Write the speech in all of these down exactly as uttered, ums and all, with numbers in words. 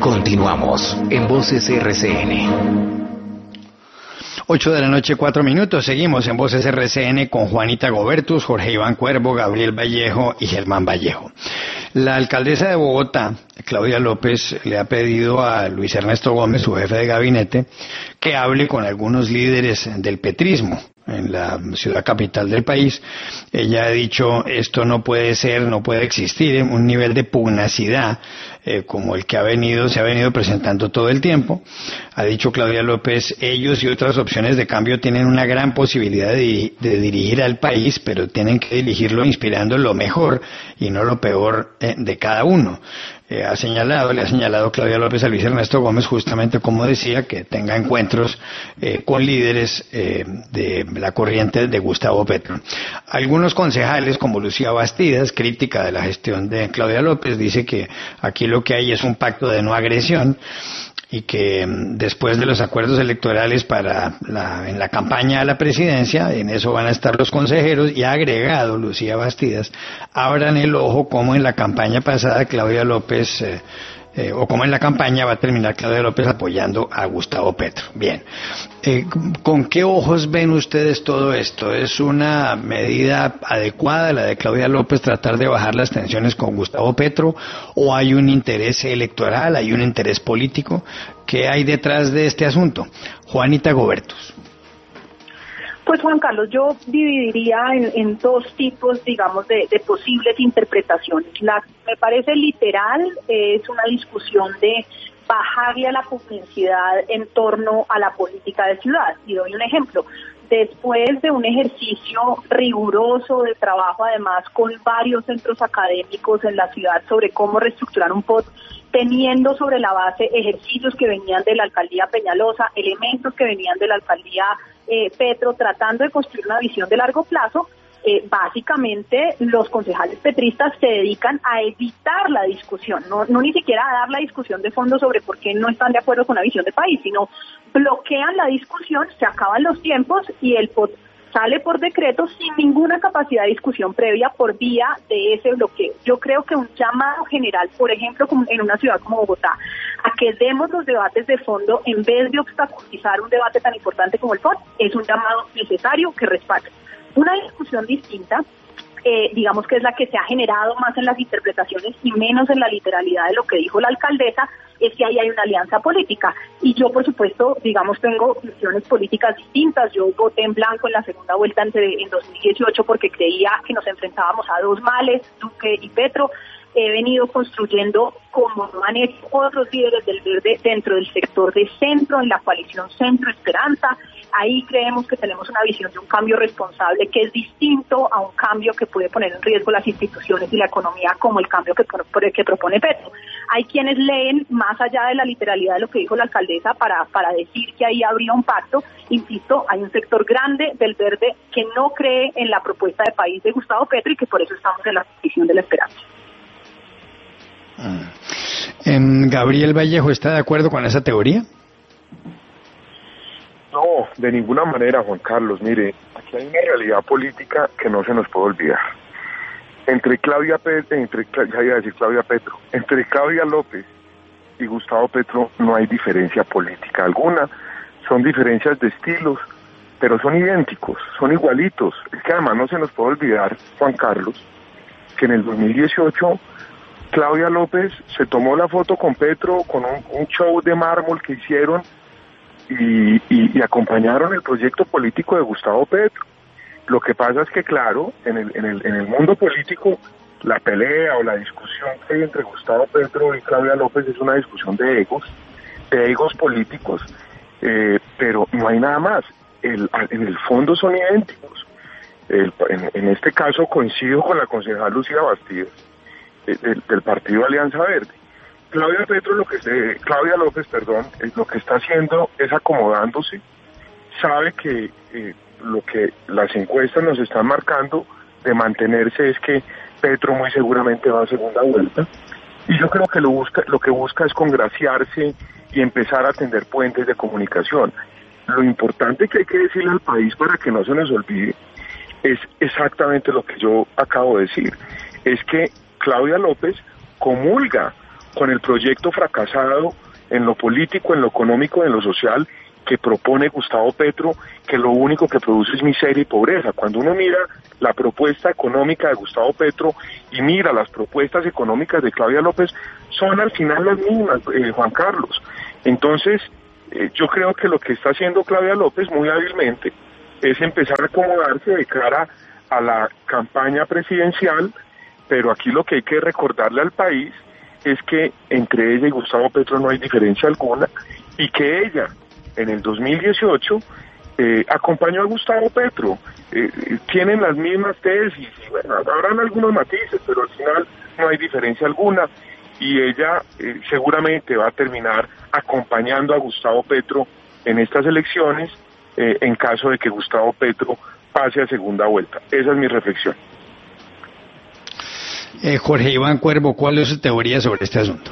Continuamos en Voces R C N. Ocho de la noche, cuatro minutos. Seguimos en Voces R C N con Juanita Gobertus, Jorge Iván Cuervo, Gabriel Vallejo y Germán Vallejo. La alcaldesa de Bogotá, Claudia López, le ha pedido a Luis Ernesto Gómez, su jefe de gabinete, que hable con algunos líderes del petrismo en la ciudad capital del país. Ella ha dicho, esto no puede ser, no puede existir un nivel de pugnacidad eh, como el que ha venido, se ha venido presentando todo el tiempo. Ha dicho Claudia López, ellos y otras opciones de cambio tienen una gran posibilidad de, de dirigir al país, pero tienen que dirigirlo inspirando lo mejor y no lo peor eh, de cada uno. Eh, ha señalado, le ha señalado Claudia López a Luis Ernesto Gómez justamente, como decía, que tenga encuentros eh, con líderes eh, de la corriente de Gustavo Petro. Algunos concejales, como Lucía Bastidas, crítica de la gestión de Claudia López, dice que aquí lo que hay es un pacto de no agresión y que después de los acuerdos electorales para la, en la campaña a la presidencia, en eso van a estar los consejeros, y ha agregado Lucía Bastidas, abran el ojo como en la campaña pasada Claudia López, eh, eh, o como en la campaña va a terminar Claudia López apoyando a Gustavo Petro. Bien, eh, ¿con qué ojos ven ustedes todo esto? ¿Es una medida adecuada la de Claudia López tratar de bajar las tensiones con Gustavo Petro, o hay un interés electoral, hay un interés político? ¿Qué hay detrás de este asunto? Juanita Gobertus. Pues Juan Carlos, yo dividiría en, en dos tipos, digamos, de, de posibles interpretaciones. La me parece literal eh, es una discusión de bajarle a la publicidad en torno a la política de ciudad. Y doy un ejemplo. Después de un ejercicio riguroso de trabajo, además, con varios centros académicos en la ciudad sobre cómo reestructurar un P O T, teniendo sobre la base ejercicios que venían de la alcaldía Peñalosa, elementos que venían de la alcaldía eh, Petro, tratando de construir una visión de largo plazo, eh, básicamente los concejales petristas se dedican a evitar la discusión, no, no ni siquiera a dar la discusión de fondo sobre por qué no están de acuerdo con la visión de país, sino bloquean la discusión, se acaban los tiempos y el P O T sale por decreto sin ninguna capacidad de discusión previa por vía de ese bloqueo. Yo creo que un llamado general, por ejemplo, como en una ciudad como Bogotá, a que demos los debates de fondo en vez de obstaculizar un debate tan importante como el P O T, es un llamado necesario que respalde. Una discusión distinta, eh, digamos que es la que se ha generado más en las interpretaciones y menos en la literalidad de lo que dijo la alcaldesa, es que ahí hay una alianza política. Y yo, por supuesto, digamos, tengo visiones políticas distintas. Yo voté en blanco en la segunda vuelta en dos mil dieciocho porque creía que nos enfrentábamos a dos males, Duque y Petro. He venido construyendo, como han hecho otros líderes del Verde, dentro del sector de centro, en la coalición Centro Esperanza. Ahí creemos que tenemos una visión de un cambio responsable que es distinto a un cambio que puede poner en riesgo las instituciones y la economía, como el cambio que, que propone Petro. Hay quienes leen más allá de la literalidad de lo que dijo la alcaldesa para, para decir que ahí habría un pacto. Insisto, hay un sector grande del Verde que no cree en la propuesta de país de Gustavo Petro y que por eso estamos en la posición de la esperanza. Mm. ¿Gabriel Vallejo está de acuerdo con esa teoría? No, de ninguna manera, Juan Carlos. Mire, aquí hay una realidad política que no se nos puede olvidar. Entre Claudia Petro, entre, ya iba a decir Claudia Petro, entre Claudia López y Gustavo Petro no hay diferencia política alguna. Son diferencias de estilos, pero son idénticos, son igualitos. Es que además no se nos puede olvidar, Juan Carlos, que en el dos mil dieciocho Claudia López se tomó la foto con Petro con un, un show de mármol que hicieron y, y, y acompañaron el proyecto político de Gustavo Petro. Lo que pasa es que, claro, en el, en el, en el mundo político, la pelea o la discusión que hay entre Gustavo Petro y Claudia López es una discusión de egos, de egos políticos, eh, pero no hay nada más. El, en el fondo son idénticos. El, en, en este caso coincido con la concejal Lucía Bastidas, Del, del partido Alianza Verde. Claudia Petro, lo que se, Claudia López, perdón, es lo que está haciendo es acomodándose. Sabe que eh, lo que las encuestas nos están marcando de mantenerse es que Petro muy seguramente va a segunda vuelta. Y yo creo que lo busca, lo que busca es congraciarse y empezar a tender puentes de comunicación. Lo importante que hay que decirle al país para que no se nos olvide es exactamente lo que yo acabo de decir. Es que Claudia López comulga con el proyecto fracasado en lo político, en lo económico, en lo social, que propone Gustavo Petro, que lo único que produce es miseria y pobreza. Cuando uno mira la propuesta económica de Gustavo Petro y mira las propuestas económicas de Claudia López, son al final las mismas, eh, Juan Carlos. Entonces, eh, yo creo que lo que está haciendo Claudia López muy hábilmente es empezar a acomodarse de cara a la campaña presidencial, pero aquí lo que hay que recordarle al país es que entre ella y Gustavo Petro no hay diferencia alguna, y que ella en el dos mil dieciocho eh, acompañó a Gustavo Petro, eh, tienen las mismas tesis, y bueno, habrán algunos matices, pero al final no hay diferencia alguna, y ella eh, seguramente va a terminar acompañando a Gustavo Petro en estas elecciones, eh, en caso de que Gustavo Petro pase a segunda vuelta. Esa es mi reflexión. Eh, Jorge Iván Cuervo, ¿cuál es su teoría sobre este asunto?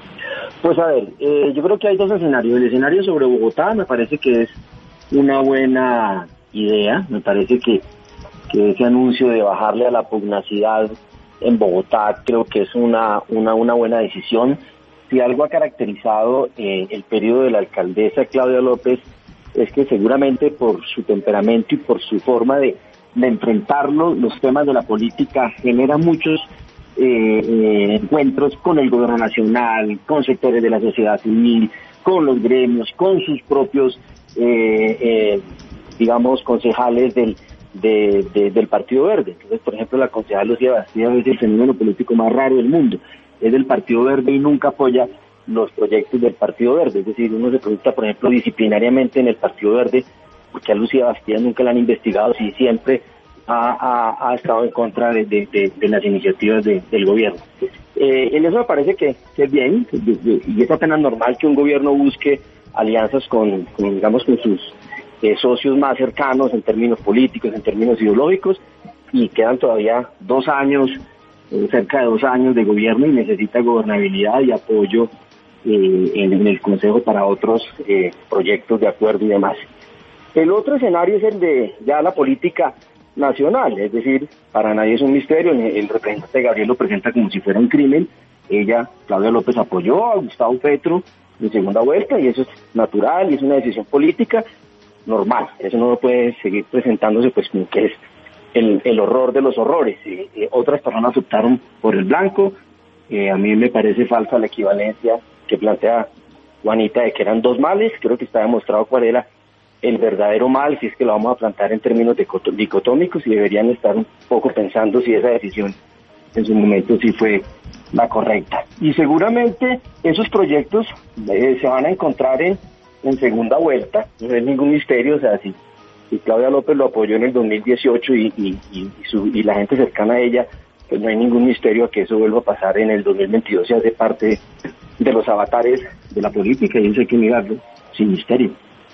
Pues a ver, eh, yo creo que hay dos escenarios. El escenario sobre Bogotá me parece que es una buena idea. Me parece que, que ese anuncio de bajarle a la pugnacidad en Bogotá creo que es una, una, una buena decisión. Si algo ha caracterizado eh, el periodo de la alcaldesa Claudia López es que seguramente por su temperamento y por su forma de, de enfrentarlo, los temas de la política genera muchos eh, eh, encuentros con el gobierno nacional, con sectores de la sociedad civil, con los gremios, con sus propios, eh, eh, digamos, concejales del de, de, del Partido Verde. Entonces, por ejemplo, la concejal Lucía Bastida es el fenómeno político más raro del mundo. Es del Partido Verde y nunca apoya los proyectos del Partido Verde. Es decir, uno se pregunta, por ejemplo, disciplinariamente en el Partido Verde, porque a Lucía Bastida nunca la han investigado, si siempre ha, ha, ha estado en contra de, de, de, de las iniciativas de, del gobierno. Eh, en eso me parece que, que es bien, y es apenas normal que un gobierno busque alianzas con, con digamos, con sus eh, socios más cercanos en términos políticos, en términos ideológicos, y quedan todavía dos años, eh, cerca de dos años de gobierno, y necesita gobernabilidad y apoyo eh, en, en el Consejo para otros eh, proyectos de acuerdo y demás. El otro escenario es el de ya la política nacional, es decir, para nadie es un misterio, el representante Gabriel lo presenta como si fuera un crimen. Ella, Claudia López, apoyó a Gustavo Petro en segunda vuelta, y eso es natural y es una decisión política normal. Eso no puede seguir presentándose pues como que es el, el horror de los horrores. Eh, eh, otras personas optaron por el blanco. Eh, a mí me parece falsa la equivalencia que plantea Juanita de que eran dos males. Creo que está demostrado cuál era el verdadero mal, si es que lo vamos a plantear en términos dicotómicos, y deberían estar un poco pensando si esa decisión en su momento sí fue la correcta. Y seguramente esos proyectos eh, se van a encontrar en, en segunda vuelta, no es ningún misterio. O sea, si, si Claudia López lo apoyó en el dos mil dieciocho y, y, y, su, y la gente cercana a ella, pues no hay ningún misterio a que eso vuelva a pasar en el dos mil veintidós, y hace parte de los avatares de la política, y eso hay que mirarlo sin misterio.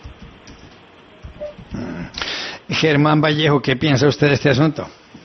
Germán Vallejo, ¿qué piensa usted de este asunto?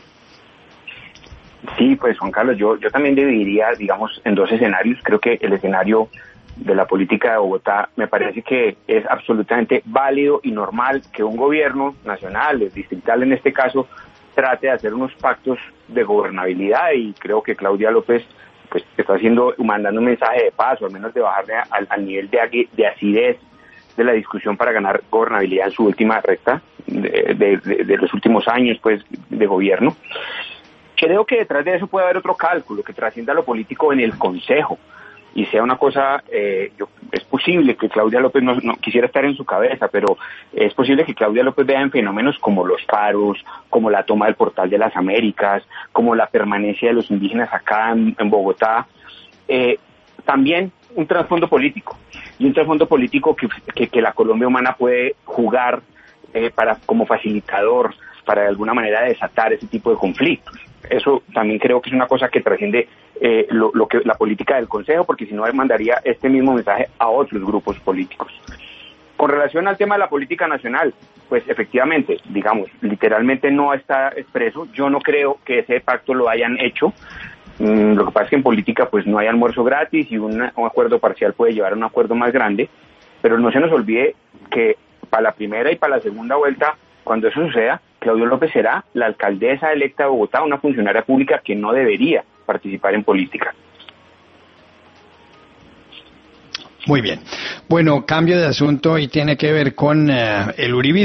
Sí, pues Juan Carlos, yo, yo también dividiría, digamos, en dos escenarios. Creo que el escenario de la política de Bogotá me parece que es absolutamente válido y normal que un gobierno nacional, el distrital en este caso, trate de hacer unos pactos de gobernabilidad, y creo que Claudia López pues está haciendo, mandando un mensaje de paz, o al menos de bajarle al, al nivel de, de acidez de la discusión para ganar gobernabilidad en su última recta de, de, de, de los últimos años pues de gobierno. Creo que detrás de eso puede haber otro cálculo que trascienda lo político en el Consejo y sea una cosa, eh, yo, es posible que Claudia López no, no quisiera estar en su cabeza, pero es posible que Claudia López vea en fenómenos como los paros, como la toma del Portal de las Américas, como la permanencia de los indígenas acá en, en Bogotá, eh, también un trasfondo político, y un trasfondo político que, que, que la Colombia Humana puede jugar eh, para como facilitador, para de alguna manera desatar ese tipo de conflictos. Eso también creo que es una cosa que trasciende eh, lo, lo que la política del Consejo, porque si no mandaría este mismo mensaje a otros grupos políticos. Con relación al tema de la política nacional, pues efectivamente, digamos, literalmente no está expreso. Yo no creo que ese pacto lo hayan hecho. Mm, lo que pasa es que en política pues no hay almuerzo gratis, y una, un acuerdo parcial puede llevar a un acuerdo más grande, pero no se nos olvide que para la primera y para la segunda vuelta, cuando eso suceda, Claudia López será la alcaldesa electa de Bogotá, una funcionaria pública que no debería participar en política. Muy bien. Bueno, cambio de asunto y tiene que ver con uh, el uribismo.